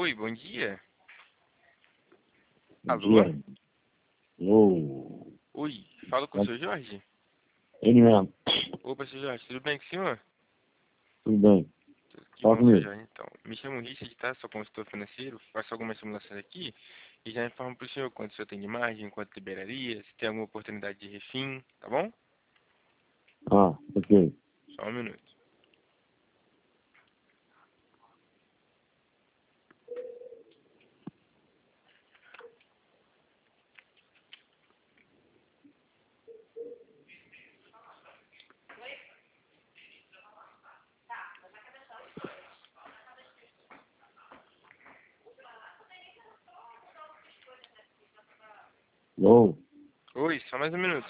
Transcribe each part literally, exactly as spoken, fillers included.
Oi, bom dia. Bom Alô? dia. Alô? Oi, falo com o senhor Jorge? Ele mesmo. Opa, senhor Jorge, tudo bem com o senhor? Tudo bem. Tudo que Fala bom, senhor comigo. Jorge. Então, me chamo Richard, tá? Sou consultor financeiro, faço algumas simulações aqui e já informo para o senhor quanto o senhor tem de margem, quanto liberaria, se tem alguma oportunidade de refim, tá bom? Ah, ok. Só um minuto. Alô? Oi, só mais um minuto.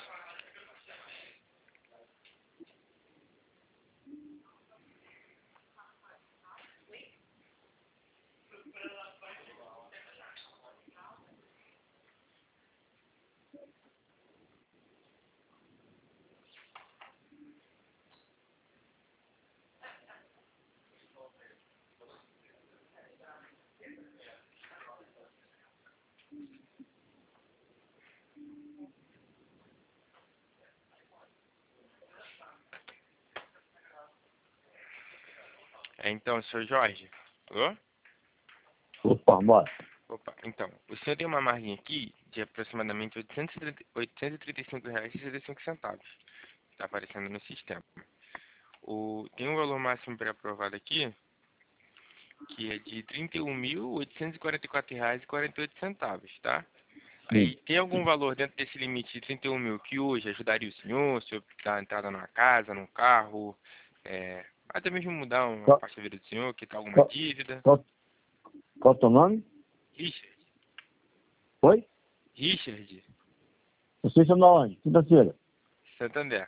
É, então, senhor Jorge. Alô? Opa, bora. Opa, então, o senhor tem uma margem aqui de aproximadamente oitocentos e trinta e cinco reais e sessenta e cinco centavos. Está aparecendo no sistema. O, tem um valor máximo pré-aprovado aqui, que é de trinta e um mil oitocentos e quarenta e quatro reais e quarenta e oito centavos, tá? Sim. Aí tem algum valor dentro desse limite de trinta e um mil que hoje ajudaria o senhor, se eu dar entrada numa casa, num carro, é, até mesmo mudar uma Qual, parte da vida do senhor, quitar alguma qual, dívida? qual, qual teu nome? Richard, Oi? Richard, Vocês são da onde? Quinta-feira. Santander.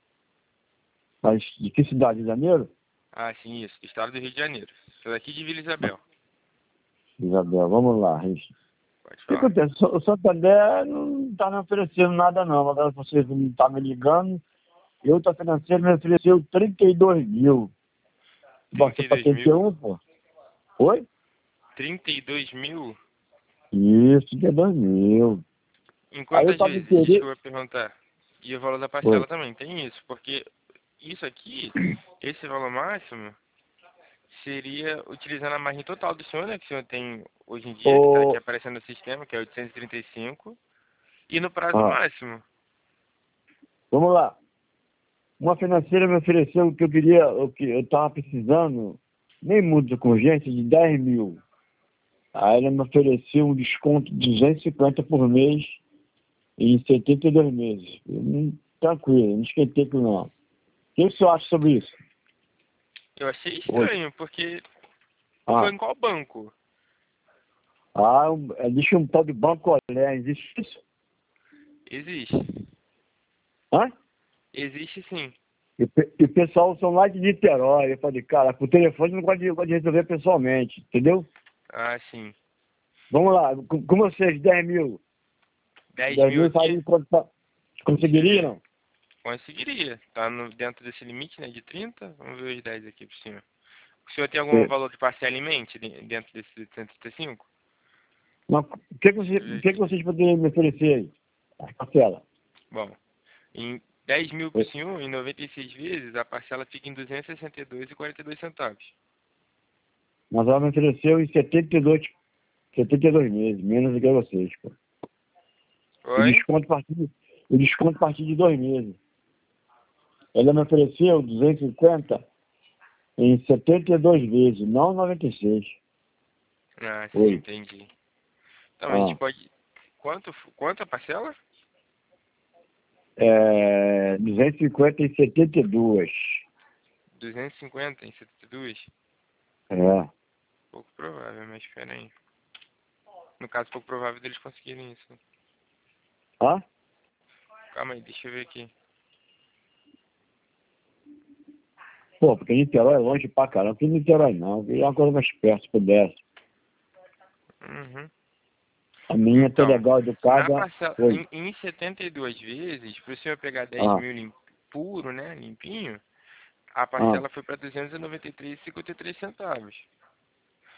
Mas de que cidade? De Janeiro? Ah, sim, isso, do estado do Rio de Janeiro. Sou daqui de Vila Isabel. Isabel, vamos lá, Richard. Pode O que falar. acontece? O Santander não está me oferecendo nada, não. Agora vocês não estão me ligando. E outra financeira me ofereceu trinta e dois mil. trinta Bota e para dois trinta e mil? um, pô. Oi? trinta e dois mil? Isso, trinta e dois mil. Em Aí eu quantas tava vezes? querendo. Desculpa perguntar. E o valor da Oi. parcela também, tem isso, porque isso aqui, esse valor máximo, seria utilizando a margem total do senhor, né, que o senhor tem hoje em dia, que está aqui Ô, aparecendo no sistema, que é oitocentos e trinta e cinco, e no prazo ah, máximo. vamos lá. Uma financeira me ofereceu o que eu queria, o que eu estava precisando, nem muito com urgência, de dez mil. Aí ela me ofereceu um desconto de duzentos e cinquenta por mês em setenta e dois meses. Eu não- tranquilo, não esquentei com não. O que o senhor acha sobre isso? Eu achei Oi. estranho, porque foi Ah, em qual banco? ah um, existe um tal de Banco Olé, existe isso? Existe. Hã? Existe sim. E, pe- e o pessoal são lá de Niterói. Eu falei, cara, por telefone não pode, pode resolver pessoalmente, entendeu? Ah, sim. Vamos lá, com, com vocês, dez mil. dez dez mil mil aqui? faria quanto tá? Deixa eu Conseguiria, ver. não? Conseguiria. Tá no, dentro desse limite, né, de trinta. Vamos ver os dez aqui pro senhor. O senhor tem algum É. valor de parcela em mente de- dentro desse cento e trinta e cinco? Mas o que, que, Deixa você, eu ver o que, que aqui. vocês poderiam me oferecer aí? A parcela. Bom, em dez mil para É. o senhor, em noventa e seis vezes, a parcela fica em duzentos e sessenta e dois reais e quarenta e dois centavos. Mas ela me ofereceu em setenta e dois, setenta e dois meses, menos do que vocês, pô. E Oi? desconto a partir, de- e desconto a partir de dois meses. Ela me ofereceu duzentos e cinquenta em setenta e dois vezes, não noventa e seis. Ah, sim, Oi. entendi. Então, a gente Ah. pode... Quanto, quanto a parcela? É, duzentos e cinquenta em setenta e dois. duzentos e cinquenta em setenta e dois? É. Pouco provável, mas espera aí. No caso, pouco provável deles conseguirem isso. Ah? Calma aí, deixa eu ver aqui. Pô, porque Niterói é longe pra caramba. Não tem Niterói não. É uma coisa mais perto, se pudesse. Uhum. A minha tá Então, legal, na educada. parcela, Oi. em, em setenta e duas vezes, para o senhor pegar dez Ah, mil lim, puro, né, limpinho, a ah. parcela foi para duzentos e noventa e três reais e cinquenta e três centavos.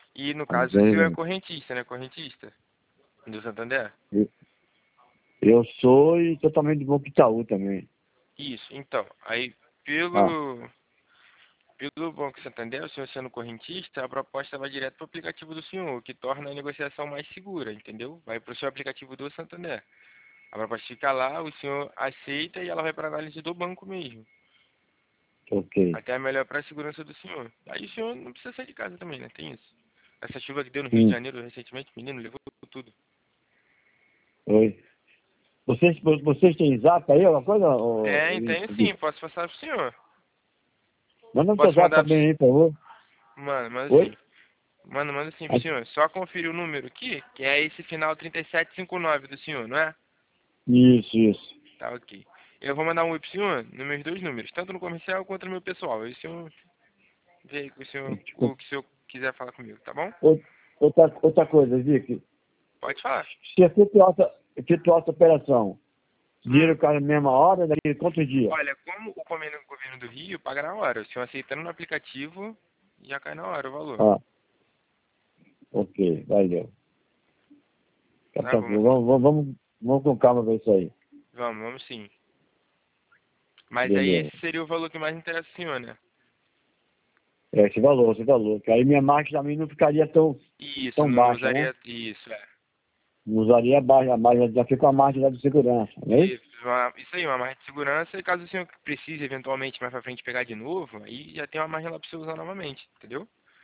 E no Ah, caso o bem, seu é bem. correntista, né? Correntista do Santander? Eu eu sou e totalmente do Banco Itaú também. Isso, então, aí Ah, pelo, pelo Banco Santander, o senhor sendo correntista, a proposta vai direto para o aplicativo do senhor, o que torna a negociação mais segura, entendeu? Vai para o seu aplicativo do Santander. A proposta fica lá, o senhor aceita e ela vai para análise do banco mesmo. ok. Até é melhor para a segurança do senhor. Aí o senhor não precisa sair de casa também, né? Tem isso. Essa chuva que deu no Rio de Sim, Janeiro recentemente, menino, levou tudo. oi. Vocês, vocês têm zap aí, alguma coisa? Ô, Tem, tem sim, Vitor? posso passar pro senhor. Manda um teu Posso zap mandar pro também senhor? aí, por favor. Mano, manda sim. Oi? Manda, manda sim pro Ah, senhor. Só conferir o número aqui, que é esse final trinta e sete cinquenta e nove do senhor, não é? isso, isso. Tá, ok. Eu vou mandar um oi pro senhor nos meus dois números, tanto no comercial quanto no meu pessoal. Aí o senhor vê aí com o senhor, com o que o senhor quiser falar comigo, tá bom? Outra, outra coisa, Vicky. Pode falar. Se efetuar essa, efetuar essa operação, Hum. dinheiro cai na mesma hora, daqui quantos dias? Olha, como o convênio do governo do Rio paga na hora, o senhor aceitando no aplicativo, já cai na hora o valor. Ah, ok, valeu. Tá, Tá tá, bom, vamos, vamos, vamos, vamos com calma ver isso aí. vamos, vamos sim. Mas aí Beleza. esse seria o valor que mais interessa ao senhor, né? É, esse valor, esse valor. Que aí minha margem também não ficaria tão, Isso, tão não, não baixa, né? usaria isso, é. Não usaria a margem, a margem já fica a margem lá de segurança, não é isso? Isso, uma, isso aí, uma margem de segurança, e caso o senhor precise eventualmente mais pra frente pegar de novo, aí já tem uma margem lá pra você usar novamente, entendeu?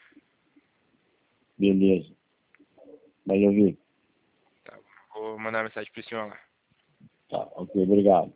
Beleza. Valeu, Vicky. Tá, vou mandar uma mensagem pro senhor lá. Tá, ok, obrigado.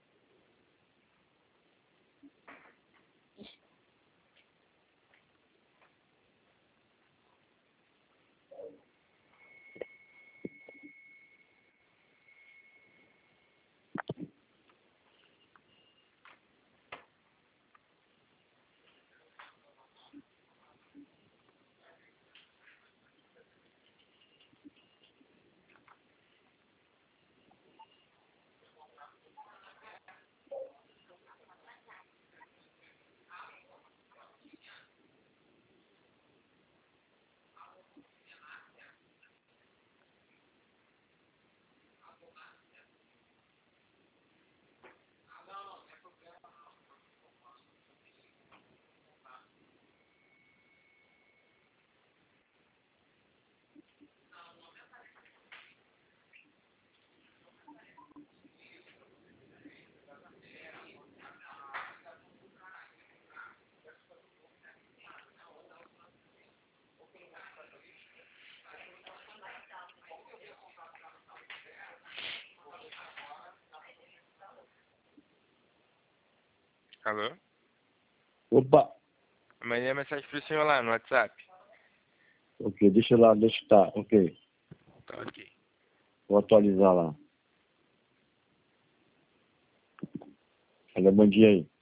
Alô? Opa, Mandei a mensagem pro senhor lá no WhatsApp. ok, deixa lá, deixa tá, ok. Tá, ok. Vou atualizar lá. Olha, bom dia aí.